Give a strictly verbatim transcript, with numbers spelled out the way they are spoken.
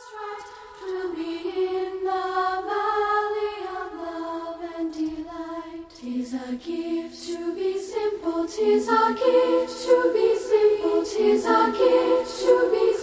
right to be in the valley of love and delight. 'Tis a gift to be simple, 'tis a gift to be simple, 'tis a gift to be